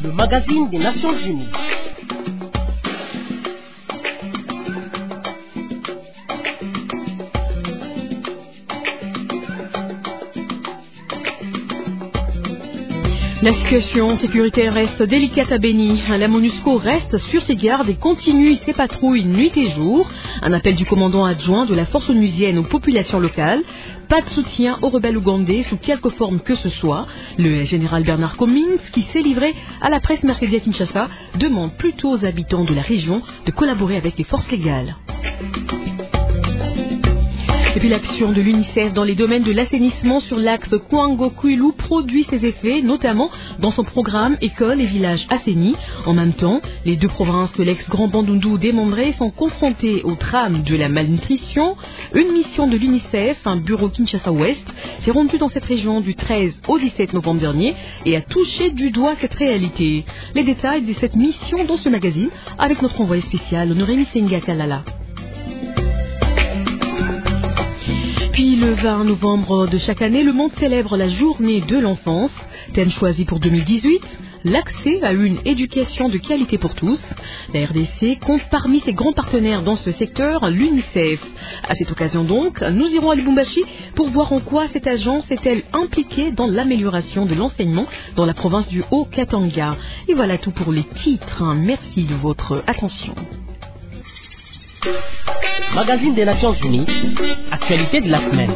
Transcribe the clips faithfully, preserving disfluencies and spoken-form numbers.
le magazine des Nations Unies. La situation sécuritaire reste délicate à Beni. La MONUSCO reste sur ses gardes et continue ses patrouilles nuit et jour. Un appel du commandant adjoint de la force onusienne aux populations locales. Pas de soutien aux rebelles ougandais sous quelque forme que ce soit. Le général Bernard Commins, qui s'est livré à la presse mercredi à Kinshasa, demande plutôt aux habitants de la région de collaborer avec les forces légales. Et puis l'action de l'UNICEF dans les domaines de l'assainissement sur l'axe Kouango-Kouilou produit ses effets, notamment dans son programme Écoles et villages assainis. En même temps, les deux provinces de l'ex-Grand Bandundu démembrées sont confrontées au drame de la malnutrition. Une mission de l'UNICEF, un bureau Kinshasa-Ouest, s'est rendue dans cette région du treize au dix-sept novembre dernier et a touché du doigt cette réalité. Les détails de cette mission dans ce magazine avec notre envoyé spécial, Honoré Senga Kalala. Puis le vingt novembre de chaque année, le monde célèbre la journée de l'enfance. Thème choisi pour deux mille dix-huit, l'accès à une éducation de qualité pour tous. La R D C compte parmi ses grands partenaires dans ce secteur l'UNICEF. À cette occasion donc, nous irons à Lubumbashi pour voir en quoi cette agence est-elle impliquée dans l'amélioration de l'enseignement dans la province du Haut-Katanga. Et voilà tout pour les titres. Merci de votre attention. Magazine des Nations Unies, actualité de la semaine.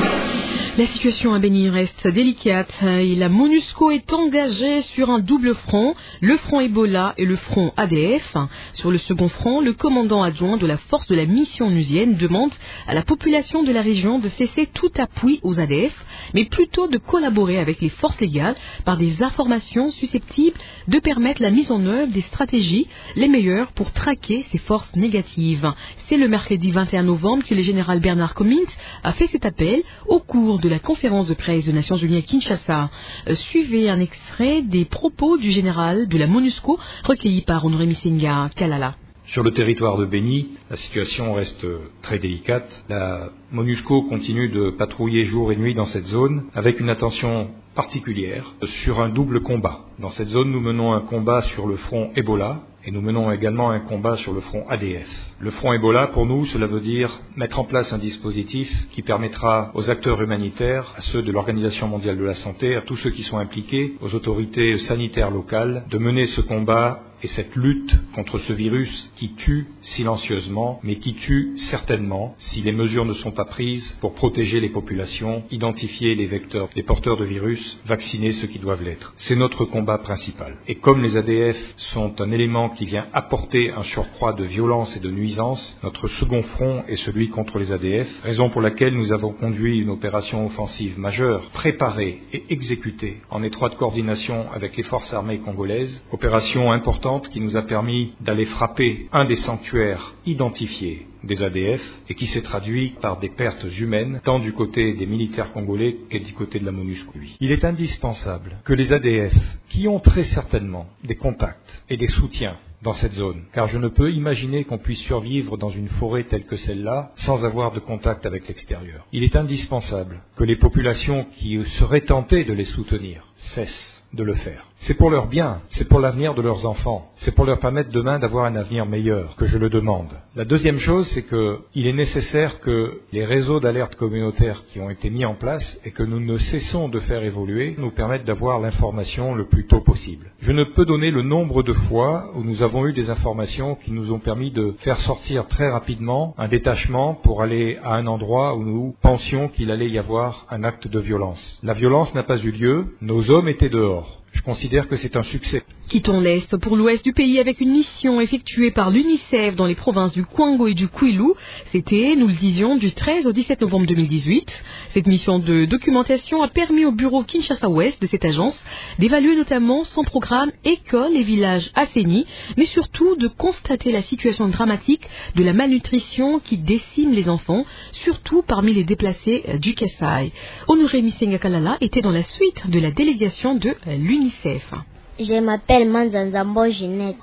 La situation à Beni reste délicate et la MONUSCO est engagée sur un double front, le front Ebola et le front A D F. Sur le second front, le commandant adjoint de la force de la mission onusienne demande à la population de la région de cesser tout appui aux A D F, mais plutôt de collaborer avec les forces légales par des informations susceptibles de permettre la mise en œuvre des stratégies les meilleures pour traquer ces forces négatives. C'est le mercredi vingt et un novembre que le général Bernard Commins a fait cet appel au cours de la conférence de presse des Nations Unies à Kinshasa. Euh, suivez un extrait des propos du général de la MONUSCO recueillis par Honoré Misenga Kalala. Sur le territoire de Beni, la situation reste très délicate. La MONUSCO continue de patrouiller jour et nuit dans cette zone avec une attention particulière sur un double combat. Dans cette zone, nous menons un combat sur le front Ebola et nous menons également un combat sur le front A D F. Le front Ebola, pour nous, cela veut dire mettre en place un dispositif qui permettra aux acteurs humanitaires, à ceux de l'Organisation mondiale de la santé, à tous ceux qui sont impliqués, aux autorités sanitaires locales, de mener ce combat et cette lutte contre ce virus qui tue silencieusement, mais qui tue certainement si les mesures ne sont pas prises pour protéger les populations, identifier les vecteurs, les porteurs de virus, vacciner ceux qui doivent l'être. C'est notre combat principal. Et comme les A D F sont un élément qui vient apporter un surcroît de violence et de nuisance, notre second front est celui contre les A D F, raison pour laquelle nous avons conduit une opération offensive majeure, préparée et exécutée en étroite coordination avec les forces armées congolaises, opération importante qui nous a permis d'aller frapper un des sanctuaires identifiés des A D F et qui s'est traduit par des pertes humaines tant du côté des militaires congolais que du côté de la MONUSCO. Il est indispensable que les A D F, qui ont très certainement des contacts et des soutiens dans cette zone, car je ne peux imaginer qu'on puisse survivre dans une forêt telle que celle-là sans avoir de contact avec l'extérieur. Il est indispensable que les populations qui seraient tentées de les soutenir cessent de le faire. C'est pour leur bien, c'est pour l'avenir de leurs enfants, c'est pour leur permettre demain d'avoir un avenir meilleur que je le demande. La deuxième chose, c'est qu'il est nécessaire que les réseaux d'alerte communautaire qui ont été mis en place et que nous ne cessons de faire évoluer nous permettent d'avoir l'information le plus tôt possible. Je ne peux donner le nombre de fois où nous avons eu des informations qui nous ont permis de faire sortir très rapidement un détachement pour aller à un endroit où nous pensions qu'il allait y avoir un acte de violence. La violence n'a pas eu lieu, nos hommes étaient dehors. Je considère que c'est un succès. Quittons l'Est pour l'Ouest du pays avec une mission effectuée par l'UNICEF dans les provinces du Kouango et du Kouilou. C'était, nous le disions, du treize au dix-sept novembre deux mille dix-huit. Cette mission de documentation a permis au bureau Kinshasa-Ouest de cette agence d'évaluer notamment son programme Écoles et villages assainis, mais surtout de constater la situation dramatique de la malnutrition qui décime les enfants, surtout parmi les déplacés du Kasaï. Honoré Misenga Kalala était dans la suite de la délégation de l'UNICEF. Je m'appelle Manzanzambo Ginette.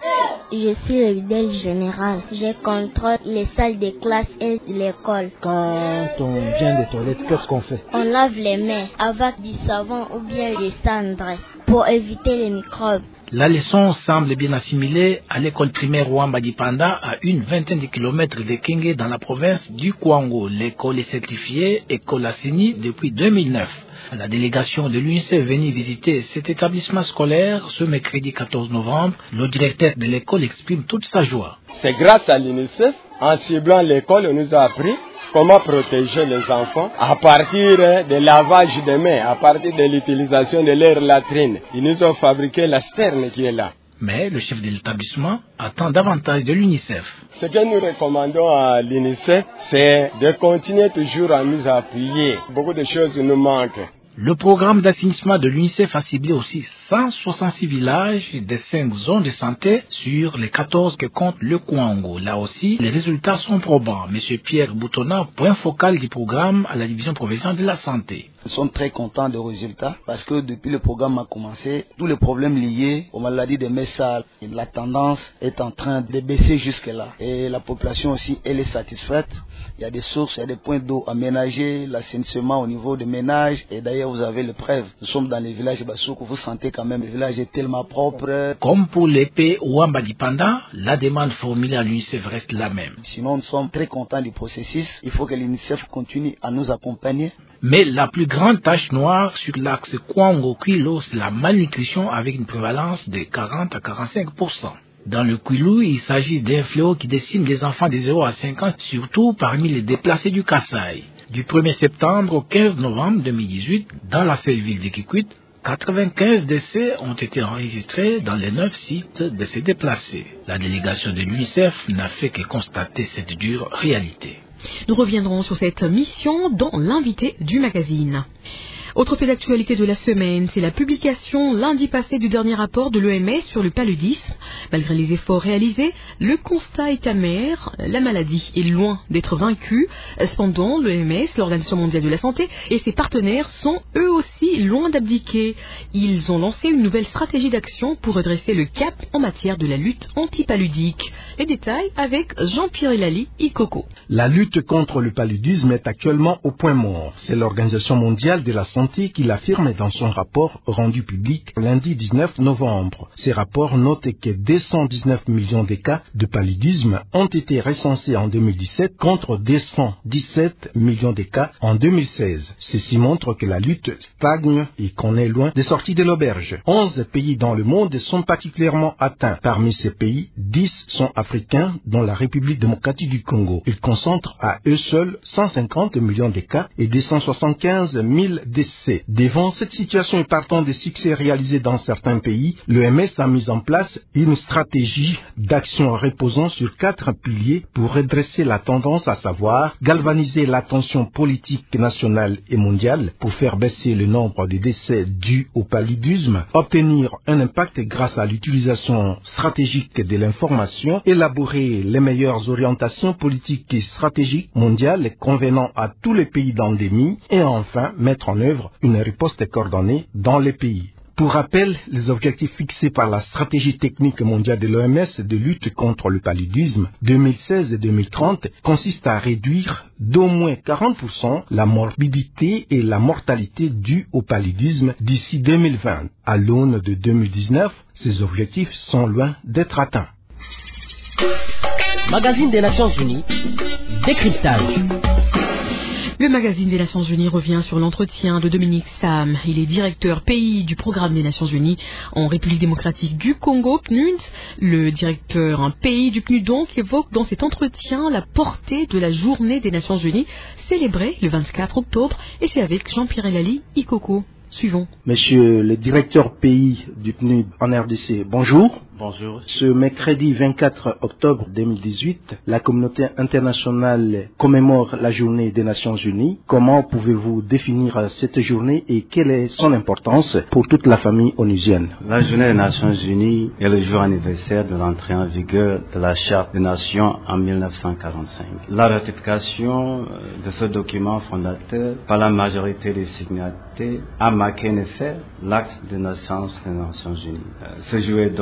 Je suis le bidel général. Je contrôle les salles de classe et l'école. Quand on vient des toilettes, qu'est-ce qu'on fait? On lave les mains avec du savon ou bien des cendres pour éviter les microbes. La leçon semble bien assimilée à l'école primaire Ouamba-Dipanda, à une vingtaine de kilomètres de Kenge dans la province du Kwango. L'école est certifiée École Assini depuis deux mille neuf. La délégation de l'UNICEF venue visiter cet établissement scolaire ce mercredi quatorze novembre. Le directeur de l'école exprime toute sa joie. C'est grâce à l'UNICEF, en ciblant l'école, on nous a appris comment protéger les enfants à partir de lavage des mains, à partir de l'utilisation de leur latrine. Ils nous ont fabriqué la sterne qui est là. Mais le chef de l'établissement attend davantage de l'UNICEF. Ce que nous recommandons à l'UNICEF, c'est de continuer toujours à nous appuyer. Beaucoup de choses nous manquent. Le programme d'assainissement de l'UNICEF a ciblé aussi cent soixante-six villages des cinq zones de santé sur les quatorze que compte le Kwango. Là aussi, les résultats sont probants. Monsieur Pierre Boutonna, point focal du programme à la division provinciale de la santé. Nous sommes très contents des résultats parce que depuis le programme a commencé, tous les problèmes liés aux maladies des mains sales, la tendance est en train de baisser jusque-là. Et la population aussi, elle est satisfaite. Il y a des sources, il y a des points d'eau aménagés, l'assainissement au niveau des ménages. Et d'ailleurs, vous avez les preuves. Nous sommes dans les villages de Bassoukou, vous sentez quand même le village est tellement propre. Comme pour l'épée Ouamba-Dipanda, la demande formulée à l'UNICEF reste la même. Sinon, nous sommes très contents du processus. Il faut que l'UNICEF continue à nous accompagner. Mais la plus grande tache noire sur l'axe Kwango-Kilo, c'est la malnutrition avec une prévalence de quarante à quarante-cinq pour cent. Dans le Kwilu, il s'agit d'un fléau qui décime les enfants de zéro à cinq ans, surtout parmi les déplacés du Kasaï. Du premier septembre au quinze novembre deux mille dix-huit, dans la seule ville de Kikwit, quatre-vingt-quinze décès ont été enregistrés dans les neuf sites de ces déplacés. La délégation de l'UNICEF n'a fait que constater cette dure réalité. Nous reviendrons sur cette mission dans l'invité du magazine. Autre fait d'actualité de la semaine, c'est la publication lundi passé du dernier rapport de l'O M S sur le paludisme. Malgré les efforts réalisés, le constat est amer, la maladie est loin d'être vaincue. Cependant, l'O M S, l'Organisation mondiale de la santé, et ses partenaires sont eux aussi loin d'abdiquer. Ils ont lancé une nouvelle stratégie d'action pour redresser le cap en matière de la lutte antipaludique. Les détails avec Jean-Pierre Elali Ikoko. La lutte contre le paludisme est actuellement au point mort. C'est l'Organisation mondiale de la santé qui l'affirme dans son rapport rendu public lundi dix-neuf novembre. Ces rapports notent que deux cent dix-neuf millions de cas de paludisme ont été recensés en deux mille dix-sept contre deux cent dix-sept millions de cas en deux mille seize. Ceci montre que la lutte stagne et qu'on est loin des sorties de l'auberge. onze pays dans le monde sont particulièrement atteints. Parmi ces pays, dix sont africains, dont la République démocratique du Congo. Ils concentrent à eux seuls cent cinquante millions de cas et deux cent soixante-quinze mille décès. Devant cette situation et partant des succès réalisés dans certains pays, l'O M S a mis en place une stratégie d'action reposant sur quatre piliers pour redresser la tendance, à savoir galvaniser l'attention politique nationale et mondiale pour faire baisser le nombre de décès dus au paludisme, obtenir un impact grâce à l'utilisation stratégique de l'information, élaborer les meilleures orientations politiques et stratégiques mondiales convenant à tous les pays d'endémie et enfin mettre en œuvre une riposte coordonnée dans les pays. Pour rappel, les objectifs fixés par la stratégie technique mondiale de l'O M S de lutte contre le paludisme deux mille seize et deux mille trente consistent à réduire d'au moins quarante pour cent la morbidité et la mortalité dues au paludisme d'ici deux mille vingt. À l'aune de deux mille dix-neuf, ces objectifs sont loin d'être atteints. Magazine des Nations Unies, décryptage. Le magazine des Nations Unies revient sur l'entretien de Dominique Sam. Il est directeur pays du programme des Nations Unies en République démocratique du Congo, P N U D. Le directeur un pays du P N U D donc évoque dans cet entretien la portée de la journée des Nations Unies célébrée le vingt-quatre octobre et c'est avec Jean-Pierre Elali Ikoko. Suivons. Monsieur le directeur pays du P N U D en R D C, bonjour. Bonjour. Ce mercredi vingt-quatre octobre deux mille dix-huit, la communauté internationale commémore la journée des Nations Unies. Comment pouvez-vous définir cette journée et quelle est son importance pour toute la famille onusienne? La journée des Nations Unies est le jour anniversaire de l'entrée en vigueur de la Charte des Nations en mille neuf cent quarante-cinq. La ratification de ce document fondateur par la majorité des signataires a marqué en effet l'acte de naissance des Nations Unies. Ce jour est donc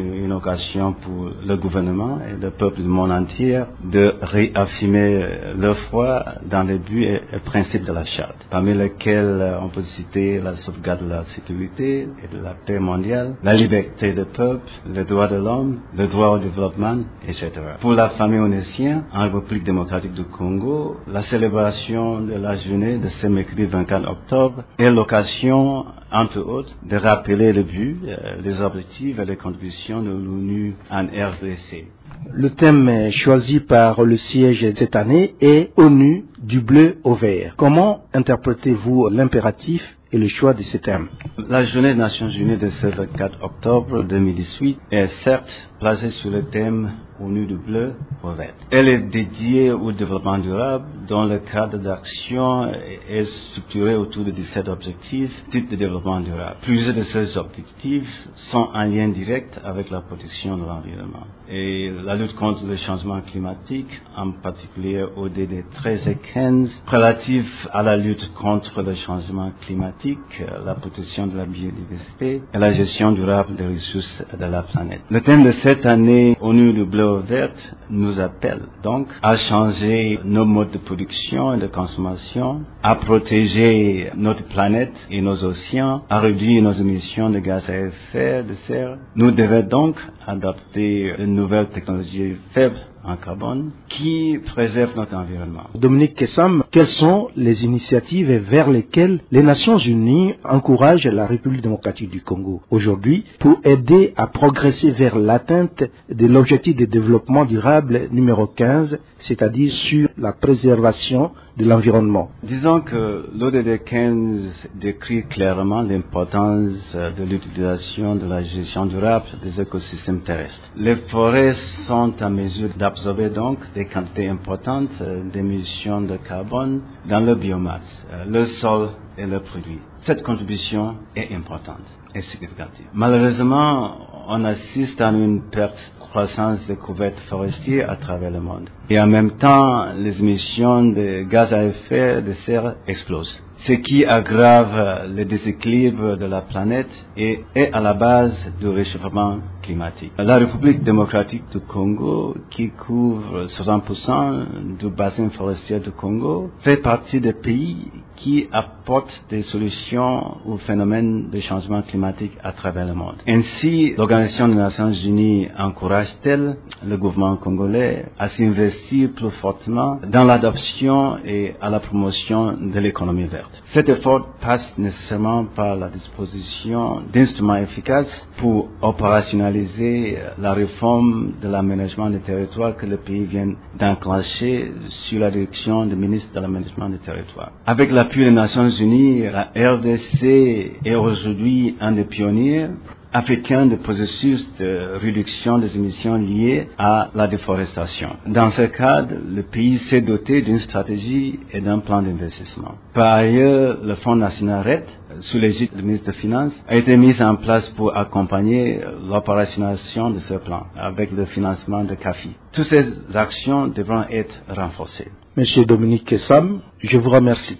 une occasion pour le gouvernement et le peuple du monde entier de réaffirmer leur foi dans les buts et les principes de la Charte, parmi lesquels on peut citer la sauvegarde de la sécurité et de la paix mondiale, la liberté du peuple, les droits de l'homme, le droit au développement, et cetera. Pour la famille onusienne, en République démocratique du Congo, la célébration de la journée de ce mercredi vingt-quatre octobre est l'occasion, entre autres, de rappeler le but, les objectifs et les contributions de l'ONU en R D C. Le thème choisi par le siège cette année est ONU du bleu au vert. Comment interprétez-vous l'impératif et le choix de ce thème? La journée des Nations Unies de ce vingt-quatre octobre deux mille dix-huit est certes placée sur le thème ONU du bleu au vert. Elle est dédiée au développement durable dont le cadre d'action est structuré autour de dix-sept objectifs types de développement durable. Plusieurs de ces objectifs sont en lien direct avec la protection de l'environnement. Et la lutte contre le changement climatique, en particulier au D D treize et quinze, relatif à la lutte contre le changement climatique, la protection de la biodiversité et la gestion durable des ressources de la planète. Le thème de cette année, ONU du bleu au vert, nous appelle donc à changer nos modes de production et de consommation, à protéger notre planète et nos océans, à réduire nos émissions de gaz à effet de serre. Nous devons donc adopter de nouvelles technologies faibles en carbone qui préservent notre environnement. Dominique Kessam, quelles sont les initiatives vers lesquelles les Nations Unies encouragent la République démocratique du Congo aujourd'hui pour aider à progresser vers l'atteinte de l'objectif de développement durable numéro quinze, c'est-à-dire sur la préservation de l'environnement? Disons que l'O D D quinze décrit clairement l'importance de l'utilisation de la gestion durable des écosystèmes terrestres. Les forêts sont en mesure d'absorber donc des quantités importantes d'émissions de carbone dans le biomasse, le sol et le produit. Cette contribution est importante et significative. Malheureusement, on assiste à une perte croissance des couverts forestiers à travers le monde. Et en même temps, les émissions de gaz à effet de serre explosent, ce qui aggrave le déséquilibre de la planète et est à la base du réchauffement climatique. La République démocratique du Congo, qui couvre soixante pour cent du bassin forestier du Congo, fait partie des pays qui apportent des solutions au phénomène de changement climatique à travers le monde. Ainsi, l'Organisation des Nations Unies encourage-t-elle le gouvernement congolais à s'investir plus fortement dans l'adoption et à la promotion de l'économie verte. Cet effort passe nécessairement par la disposition d'instruments efficaces pour opérationnaliser la réforme de l'aménagement des territoires que le pays vient d'enclencher sur la direction du ministre de l'aménagement des territoires. Avec l'appui des Nations Unies, la R D C est aujourd'hui un des pionniers africains de processus de réduction des émissions liées à la déforestation. Dans ce cadre, le pays s'est doté d'une stratégie et d'un plan d'investissement. Par ailleurs, le Fonds national R E D, sous l'égide du ministre des Finances, a été mis en place pour accompagner l'opérationnalisation de ce plan avec le financement de CAFI. Toutes ces actions devront être renforcées. Monsieur Dominique Kessam, je vous remercie.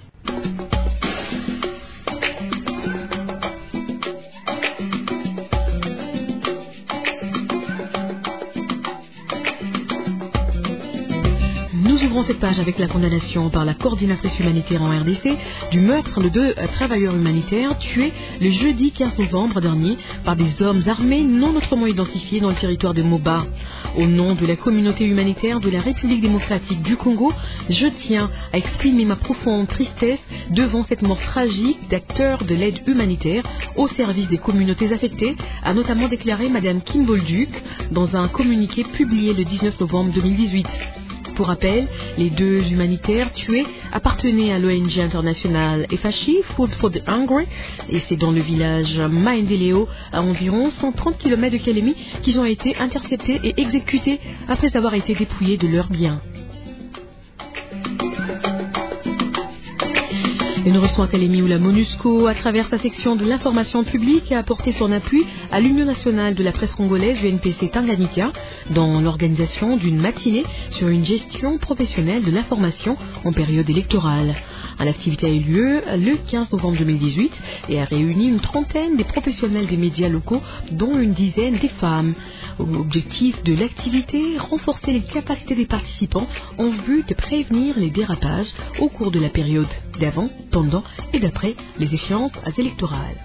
Cette page avec la condamnation par la coordinatrice humanitaire en R D C du meurtre de deux travailleurs humanitaires tués le jeudi quinze novembre dernier par des hommes armés non autrement identifiés dans le territoire de Moba. Au nom de la communauté humanitaire de la République démocratique du Congo, je tiens à exprimer ma profonde tristesse devant cette mort tragique d'acteurs de l'aide humanitaire au service des communautés affectées, a notamment déclaré Madame Kim Bolduc dans un communiqué publié le dix-neuf novembre deux mille dix-huit. Pour rappel, les deux humanitaires tués appartenaient à l'O N G internationale F H I, Food for the Hungry, et c'est dans le village Maendeleo, à environ cent trente kilomètres de Kalemi, qu'ils ont été interceptés et exécutés après avoir été dépouillés de leurs biens. Une Resson Académie où la MONUSCO, à travers sa section de l'information publique, a apporté son appui à l'Union nationale de la presse congolaise, U N P C Tanganyika, dans l'organisation d'une matinée sur une gestion professionnelle de l'information en période électorale. L'activité a eu lieu le quinze novembre deux mille dix-huit et a réuni une trentaine des professionnels des médias locaux, dont une dizaine des femmes. Objectif de l'activité, renforcer les capacités des participants en vue de prévenir les dérapages au cours de la période d'avant, pendant et d'après les échéances électorales.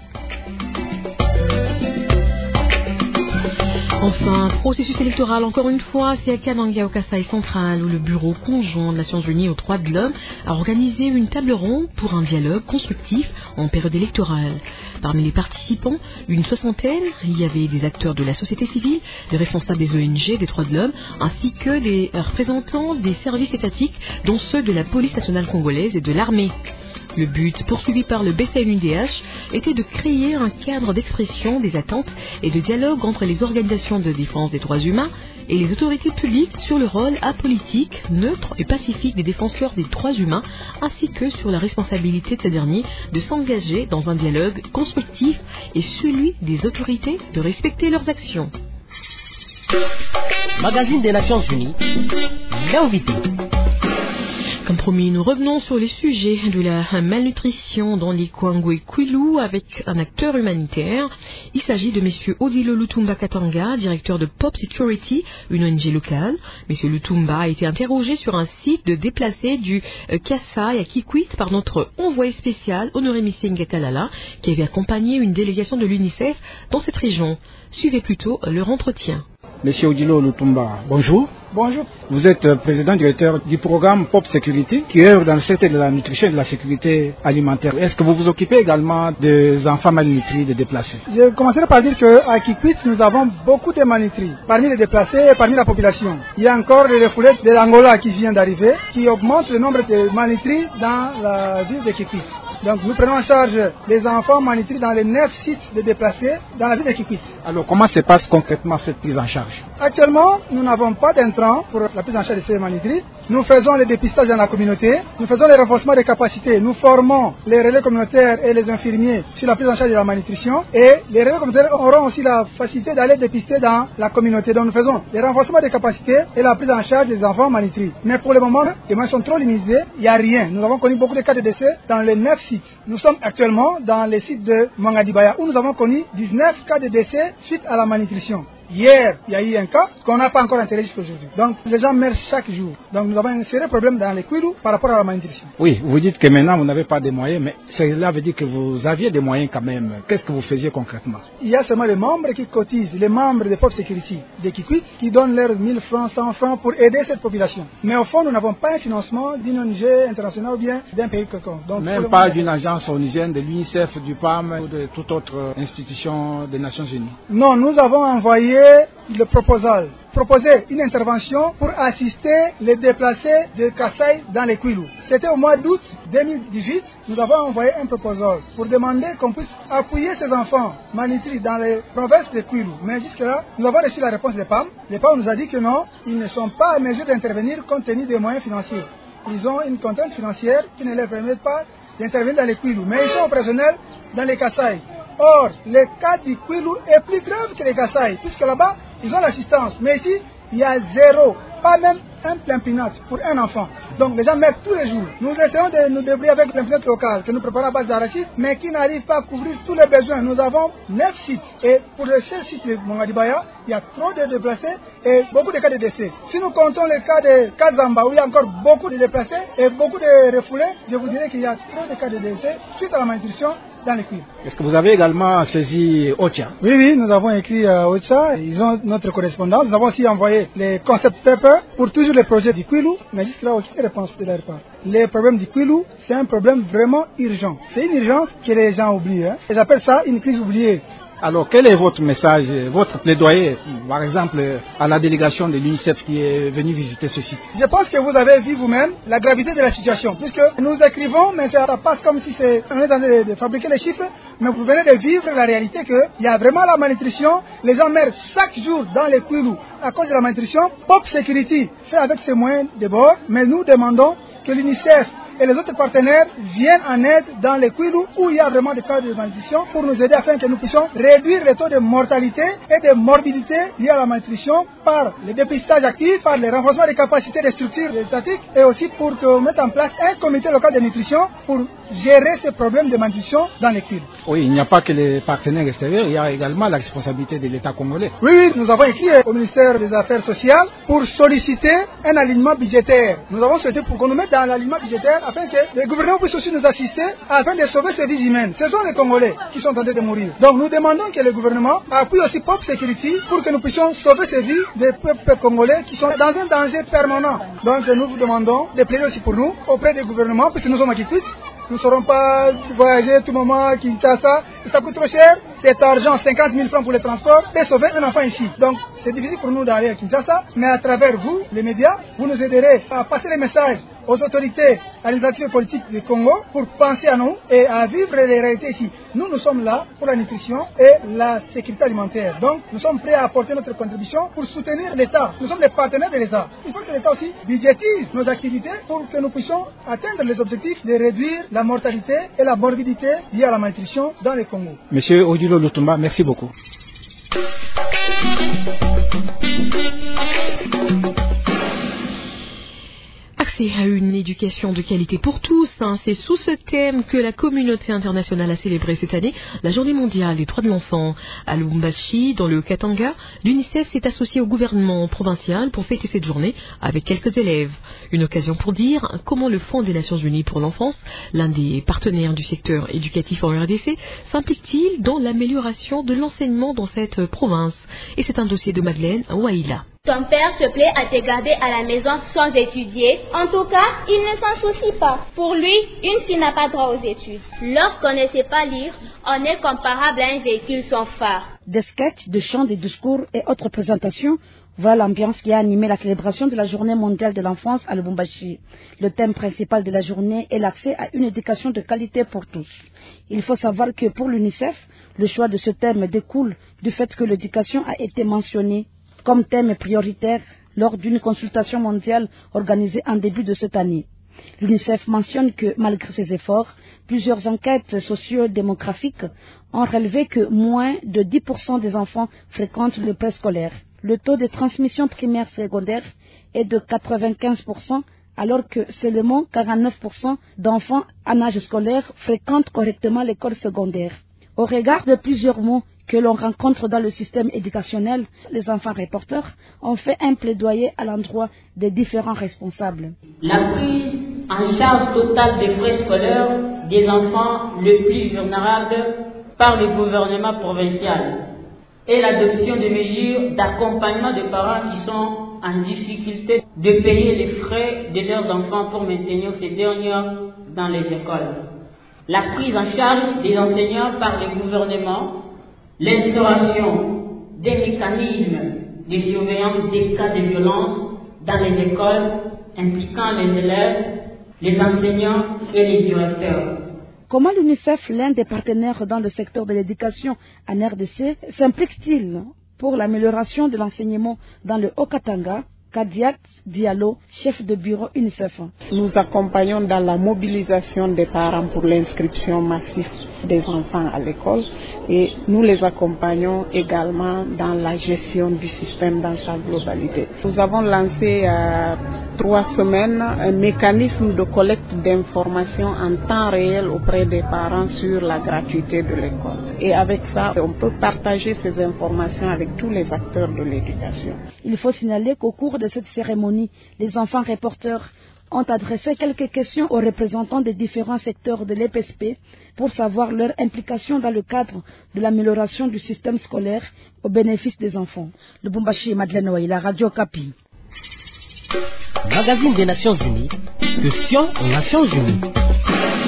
Enfin, processus électoral encore une fois, c'est à Kananga au Kasaï central où le bureau conjoint des Nations Unies aux droits de l'homme a organisé une table ronde pour un dialogue constructif en période électorale. Parmi les participants, une soixantaine, il y avait des acteurs de la société civile, des responsables des O N G, des droits de l'homme, ainsi que des représentants des services étatiques, dont ceux de la police nationale congolaise et de l'armée. Le but poursuivi par le B C N U D H était de créer un cadre d'expression des attentes et de dialogue entre les organisations de défense des droits humains et les autorités publiques sur le rôle apolitique, neutre et pacifique des défenseurs des droits humains, ainsi que sur la responsabilité de ces derniers de s'engager dans un dialogue constructif et celui des autorités de respecter leurs actions. Magazine des Nations Unies, l'invité. Comme promis, nous revenons sur les sujets de la malnutrition dans les Kwango et Kwilu avec un acteur humanitaire. Il s'agit de M. Odilo Lutumba Katanga, directeur de Pop Security, une O N G locale. M. Lutumba a été interrogé sur un site de déplacés du Kasai à Kikwit par notre envoyé spécial Honoré Misenga Kalala, qui avait accompagné une délégation de l'UNICEF dans cette région. Suivez plutôt leur entretien. Monsieur Odilo Lutumba, bonjour. Bonjour. Vous êtes président directeur du programme Pop Security qui œuvre dans le secteur de la nutrition et de la sécurité alimentaire. Est-ce que vous vous occupez également des enfants malnutris, des déplacés? Je commencerai par dire qu'à Kikwit, nous avons beaucoup de malnutris parmi les déplacés et parmi la population. Il y a encore le refoulé de l'Angola qui vient d'arriver, qui augmente le nombre de malnutris dans la ville de Kikwit. Donc nous prenons en charge les enfants malnutris dans les neuf sites de déplacés dans la ville de Kikwit. Alors comment se passe concrètement cette prise en charge? Actuellement, nous n'avons pas d'intrants pour la prise en charge de ces malnutris. Nous faisons le dépistage dans la communauté, nous faisons le renforcement des capacités, nous formons les relais communautaires et les infirmiers sur la prise en charge de la malnutrition et les relais communautaires auront aussi la facilité d'aller dépister dans la communauté. Donc nous faisons le renforcement des capacités et la prise en charge des enfants malnutris. Mais pour le moment, les moyens sont trop limités, il n'y a rien. Nous avons connu beaucoup de cas de décès dans les neuf sites. Nous sommes actuellement dans les sites de Mangadibaya où nous avons connu dix-neuf cas de décès suite à la malnutrition. Hier, il y a eu un cas qu'on n'a pas encore enterré jusqu'à aujourd'hui. Donc, les gens meurent chaque jour. Donc, nous avons un sérieux problème dans les Kwilu par rapport à la malnutrition. Oui, vous dites que maintenant, vous n'avez pas de moyens, mais cela veut dire que vous aviez des moyens quand même. Qu'est-ce que vous faisiez concrètement? Il y a seulement les membres qui cotisent, les membres de Pop Security de Kikwit, qui donnent leurs mille francs, cent francs pour aider cette population. Mais au fond, nous n'avons pas un financement d'une O N G internationale ou bien d'un pays quelconque. Donc, même pas d'une agence onusienne, de l'UNICEF, du P A M ou de toute autre institution des Nations Unies? Non, nous avons envoyé le proposal, proposer une intervention pour assister les déplacés de Kasai dans les Kwilu. C'était au mois d'août deux mille dix-huit, nous avons envoyé un proposal pour demander qu'on puisse appuyer ces enfants malnutris dans les provinces de Kwilu. Mais jusque-là, nous avons reçu la réponse des P A M. Les P A M nous a dit que non, ils ne sont pas à mesure d'intervenir compte tenu des moyens financiers. Ils ont une contrainte financière qui ne leur permet pas d'intervenir dans les Kwilu. Mais ils sont opérationnels dans les Kasai. Or, le cas du Kwilu est plus grave que les Kasai, puisque là-bas, ils ont l'assistance. Mais ici, il y a zéro, pas même un plein-pinate pour un enfant. Donc les gens meurent tous les jours. Nous essayons de nous débrouiller avec plein-pinate local que nous préparons à base d'arachide, mais qui n'arrive pas à couvrir tous les besoins. Nous avons neuf sites. Et pour le seul site de Mangadibaya, il y a trop de déplacés et beaucoup de cas de décès. Si nous comptons le cas de Kazamba, où il y a encore beaucoup de déplacés et beaucoup de refoulés, je vous dirais qu'il y a trop de cas de décès suite à la malnutrition dans les Kwilu. Est-ce que vous avez également saisi OCHA? Oui, oui, nous avons écrit à OCHA. Ils ont notre correspondance. Nous avons aussi envoyé les concept papers pour toujours les projets du Kwilu, mais jusque-là, aucune réponse de leur part. Les problèmes du Kwilu, c'est un problème vraiment urgent. C'est une urgence que les gens oublient. Hein. Et j'appelle ça une crise oubliée. Alors, quel est votre message, votre plaidoyer, par exemple, à la délégation de l'UNICEF qui est venue visiter ce site? Je pense que vous avez vu vous-même la gravité de la situation, puisque nous écrivons, mais ça passe comme si c'est, on est en train de fabriquer les chiffres, mais vous venez de vivre la réalité qu'il y a vraiment la malnutrition, les gens meurent chaque jour dans les Kwilu à cause de la malnutrition. Pop Security fait avec ses moyens de bord, mais nous demandons que l'UNICEF et les autres partenaires viennent en aide dans les Kwilu où il y a vraiment des cas de malnutrition pour nous aider afin que nous puissions réduire les taux de mortalité et de morbidité liés à la malnutrition par le dépistage actif, par le renforcement des capacités des structures étatiques et aussi pour qu'on mette en place un comité local de nutrition pour gérer ces problèmes de malnutrition dans les Kwilu. Oui, il n'y a pas que les partenaires extérieurs, il y a également la responsabilité de l'État congolais. Oui, oui, nous avons écrit au ministère des Affaires sociales pour solliciter un alignement budgétaire. Nous avons souhaité pour qu'on nous mette dans l'alignement budgétaire afin que le gouvernement puisse aussi nous assister afin de sauver ces vies humaines. Ce sont les Congolais qui sont en train de mourir. Donc nous demandons que le gouvernement appuie aussi Pop Security pour que nous puissions sauver ces vies des peuples congolais qui sont dans un danger permanent. Donc nous vous demandons de plaider aussi pour nous auprès du gouvernement puisque nous sommes à Kikwit. Nous ne saurons pas voyager tout moment à Kinshasa. Ça coûte trop cher. Cet argent, cinquante mille francs pour le transport, et sauver un enfant ici. Donc, c'est difficile pour nous d'aller à Kinshasa, mais à travers vous, les médias, vous nous aiderez à passer les messages aux autorités administratives et politiques du Congo pour penser à nous et à vivre les réalités ici. Nous, nous sommes là pour la nutrition et la sécurité alimentaire. Donc, nous sommes prêts à apporter notre contribution pour soutenir l'État. Nous sommes des partenaires de l'État. Il faut que l'État aussi budgétise nos activités pour que nous puissions atteindre les objectifs de réduire la mortalité et la morbidité liée à la malnutrition dans le Congo. Monsieur Odilo Lutumba, merci beaucoup. Accès à une éducation de qualité pour tous, hein, c'est sous ce thème que la communauté internationale a célébré cette année la journée mondiale des droits de l'enfant. À Lubumbashi, dans le Katanga, l'UNICEF s'est associé au gouvernement provincial pour fêter cette journée avec quelques élèves. Une occasion pour dire comment le Fonds des Nations Unies pour l'enfance, l'un des partenaires du secteur éducatif en R D C, s'implique-t-il dans l'amélioration de l'enseignement dans cette province. Et c'est un dossier de Madeleine Waïla. Ton père se plaît à te garder à la maison sans étudier. En tout cas, il ne s'en soucie pas. Pour lui, une fille n'a pas droit aux études. Lorsqu'on ne sait pas lire, on est comparable à un véhicule sans phare. Des sketchs, des chants, des discours et autres présentations, voilà l'ambiance qui a animé la célébration de la journée mondiale de l'enfance à Lubumbashi. Le thème principal de la journée est l'accès à une éducation de qualité pour tous. Il faut savoir que pour l'UNICEF, le choix de ce thème découle du fait que l'éducation a été mentionnée comme thème prioritaire lors d'une consultation mondiale organisée en début de cette année. L'UNICEF mentionne que, malgré ses efforts, plusieurs enquêtes socio-démographiques ont relevé que moins de dix pour cent des enfants fréquentent le préscolaire. Le taux de transmission primaire secondaire est de quatre-vingt-quinze pour cent, alors que seulement quarante-neuf pour cent d'enfants en âge scolaire fréquentent correctement l'école secondaire. Au regard de plusieurs mots que l'on rencontre dans le système éducationnel, les enfants reporters ont fait un plaidoyer à l'endroit des différents responsables. La prise en charge totale des frais scolaires des enfants les plus vulnérables par le gouvernement provincial et l'adoption de mesures d'accompagnement des parents qui sont en difficulté de payer les frais de leurs enfants pour maintenir ces derniers dans les écoles. La prise en charge des enseignants par le gouvernement, l'instauration des mécanismes de surveillance des cas de violence dans les écoles impliquant les élèves, les enseignants et les directeurs. Comment l'UNICEF, l'un des partenaires dans le secteur de l'éducation en R D C, s'implique-t-il pour l'amélioration de l'enseignement dans le Haut-Katanga? Kadiat Diallo, chef de bureau UNICEF. Nous accompagnons dans la mobilisation des parents pour l'inscription massive des enfants à l'école et nous les accompagnons également dans la gestion du système dans sa globalité. Nous avons lancé euh, trois semaines un mécanisme de collecte d'informations en temps réel auprès des parents sur la gratuité de l'école. Et avec ça, on peut partager ces informations avec tous les acteurs de l'éducation. Il faut signaler qu'au cours de cette cérémonie, les enfants reporters ont adressé quelques questions aux représentants des différents secteurs de l'E P S P pour savoir leur implication dans le cadre de l'amélioration du système scolaire au bénéfice des enfants. Le Lubumbashi, Madeleine Waïla, Radio Kapi. Magazine des Nations Unies, questions aux Nations Unies.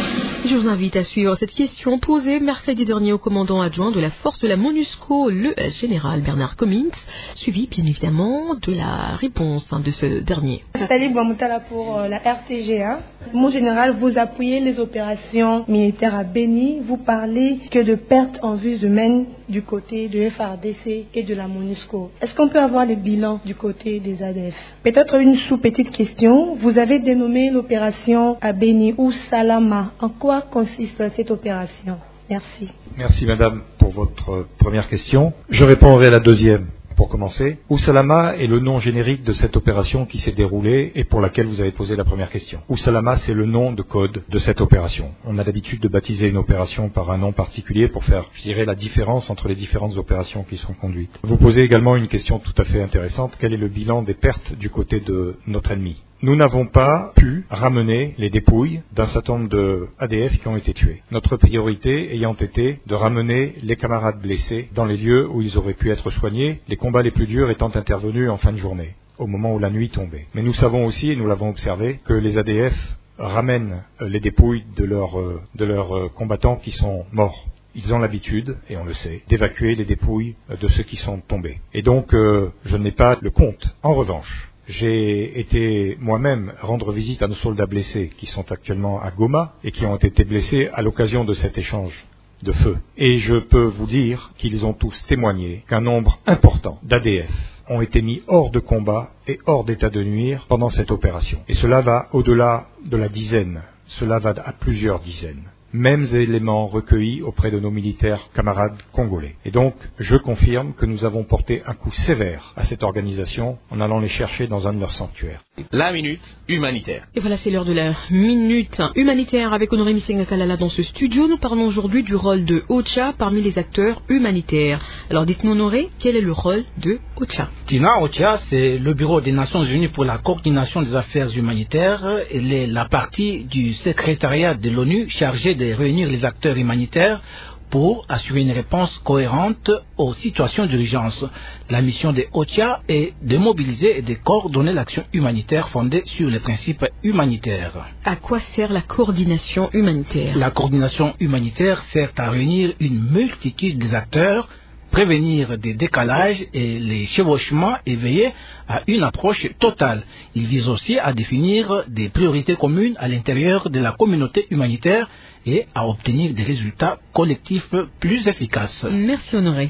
Je vous invite à suivre cette question posée mercredi dernier au commandant adjoint de la force de la MONUSCO, le général Bernard Comins, suivi bien évidemment de la réponse de ce dernier. Salut Bamutala pour la R T G A. Mon général, vous appuyez les opérations militaires à Béni. Vous parlez que de pertes en vies humaines du côté de F A R D C et de la MONUSCO. Est-ce qu'on peut avoir le bilan du côté des A D F? Peut-être une sous-petite question. Vous avez dénommé l'opération à Béni ou Salama. En quoi consiste cette opération? Merci. Merci madame pour votre première question. Je répondrai à la deuxième. Pour commencer, Oussalama est le nom générique de cette opération qui s'est déroulée et pour laquelle vous avez posé la première question. Oussalama, c'est le nom de code de cette opération. On a l'habitude de baptiser une opération par un nom particulier pour faire, je dirais, la différence entre les différentes opérations qui sont conduites. Vous posez également une question tout à fait intéressante. Quel est le bilan des pertes du côté de notre ennemi ? Nous n'avons pas pu ramener les dépouilles d'un certain nombre de A D F qui ont été tués. Notre priorité ayant été de ramener les camarades blessés dans les lieux où ils auraient pu être soignés, les combats les plus durs étant intervenus en fin de journée, au moment où la nuit tombait. Mais nous savons aussi, et nous l'avons observé, que les A D F ramènent les dépouilles de leurs, de leurs combattants qui sont morts. Ils ont l'habitude, et on le sait, d'évacuer les dépouilles de ceux qui sont tombés. Et donc, euh, je n'ai pas le compte. En revanche, j'ai été moi-même rendre visite à nos soldats blessés qui sont actuellement à Goma et qui ont été blessés à l'occasion de cet échange de feu. Et je peux vous dire qu'ils ont tous témoigné qu'un nombre important d'A D F ont été mis hors de combat et hors d'état de nuire pendant cette opération. Et cela va au-delà de la dizaine, cela va à plusieurs dizaines. Mêmes éléments recueillis auprès de nos militaires camarades congolais. Et donc, je confirme que nous avons porté un coup sévère à cette organisation en allant les chercher dans un de leurs sanctuaires. La minute humanitaire. Et voilà, c'est l'heure de la minute humanitaire avec Honoré Misenga Kalala dans ce studio. Nous parlons aujourd'hui du rôle de OCHA parmi les acteurs humanitaires. Alors dites-nous Honoré, quel est le rôle de OCHA? Tina, OCHA, c'est le Bureau des Nations Unies pour la coordination des affaires humanitaires. Elle est la partie du secrétariat de l'ONU chargée de réunir les acteurs humanitaires pour assurer une réponse cohérente aux situations d'urgence. La mission de OCHA est de mobiliser et de coordonner l'action humanitaire fondée sur les principes humanitaires. À quoi sert la coordination humanitaire? La coordination humanitaire sert à réunir une multitude d'acteurs, prévenir des décalages et les chevauchements et veiller à une approche totale. Il vise aussi à définir des priorités communes à l'intérieur de la communauté humanitaire et à obtenir des résultats collectifs plus efficaces. Merci Honoré.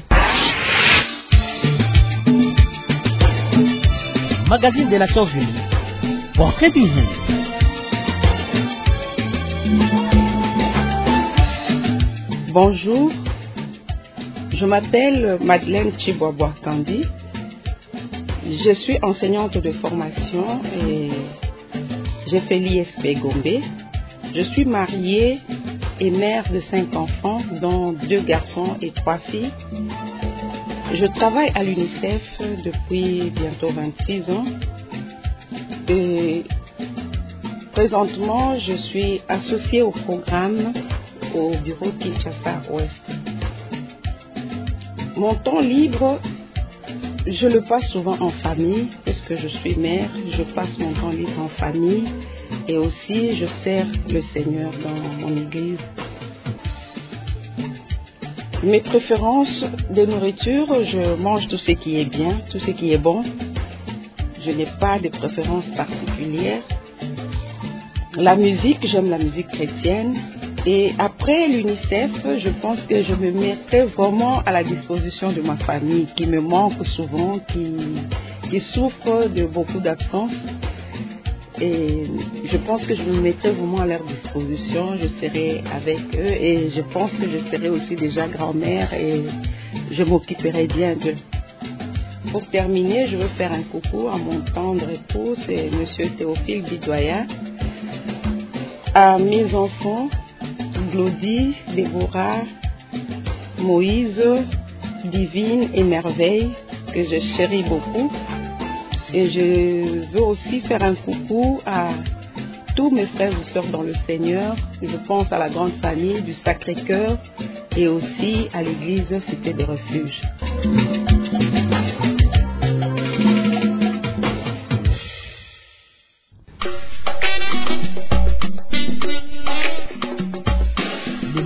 Magazine des Nations Unies. Portrait du jour. Bonjour, je m'appelle Madeleine Chibwabwa Kandi. Je suis enseignante de formation et j'ai fait l'I S P Gombe. Je suis mariée et mère de cinq enfants, dont deux garçons et trois filles. Je travaille à l'UNICEF depuis bientôt vingt-six ans. Et présentement, je suis associée au programme au bureau Kinshasa Ouest. Mon temps libre, je le passe souvent en famille, puisque je suis mère, je passe mon temps libre en famille. Et aussi, je sers le Seigneur dans mon église. Mes préférences de nourriture, je mange tout ce qui est bien, tout ce qui est bon. Je n'ai pas de préférences particulières. La musique, j'aime la musique chrétienne. Et après l'UNICEF, je pense que je me mettrai vraiment à la disposition de ma famille, qui me manque souvent, qui, qui souffre de beaucoup d'absence. Et je pense que je me mettrai vraiment à leur disposition, je serai avec eux et je pense que je serai aussi déjà grand-mère et je m'occuperai bien d'eux. Pour terminer, je veux faire un coucou à mon tendre époux, c'est M. Théophile Bidoya, à mes enfants, Glody, Déborah, Moïse, Divine et Merveille, que je chéris beaucoup. Et je veux aussi faire un coucou à tous mes frères et sœurs dans le Seigneur. Je pense à la grande famille du Sacré-Cœur et aussi à l'église Cité des Refuges.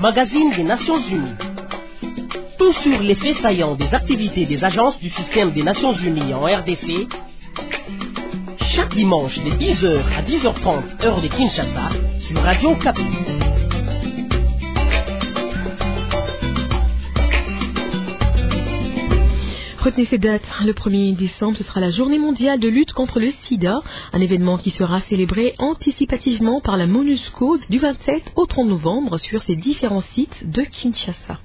magazine des Nations Unies. Tout sur les faits saillants des activités des agences du système des Nations Unies en R D C. Chaque dimanche de dix heures à dix heures trente, heure de Kinshasa, sur Radio Okapi. Retenez ces dates. Le premier décembre, ce sera la journée mondiale de lutte contre le sida, un événement qui sera célébré anticipativement par la MONUSCO du vingt-sept au trente novembre sur ses différents sites de Kinshasa.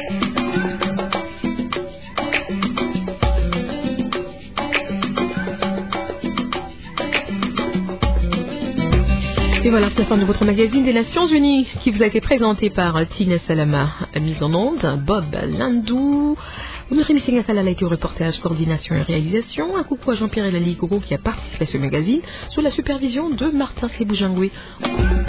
Et voilà, c'est la fin de votre magazine des Nations Unies qui vous a été présenté par Tina Salama, mise en onde, Bob Landou. Notre Singakala a été au reportage, coordination et réalisation. Un coucou à Jean-Pierre Elali Coco qui a participé à ce magazine sous la supervision de Martin Seboujangoué.